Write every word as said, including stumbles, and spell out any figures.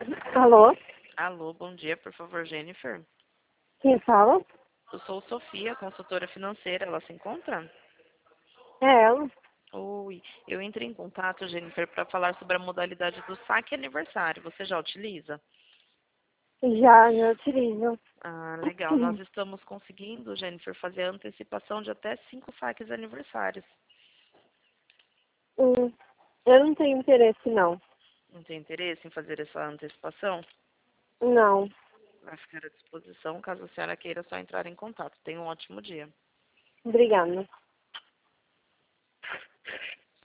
Alô? Alô, bom dia, por favor, Jennifer. Quem fala? Eu sou Sofia, consultora financeira. Ela se encontra? É ela. Oi, eu entrei em contato, Jennifer, para falar sobre a modalidade do saque aniversário. Você já utiliza? Já, já utilizo. Ah, legal. Nós estamos conseguindo, Jennifer, fazer a antecipação de até cinco saques aniversários. Hum, eu não tenho interesse, não. Não tem interesse em fazer essa antecipação? Não. Vai ficar à disposição caso a senhora queira só entrar em contato. Tenha um ótimo dia. Obrigada.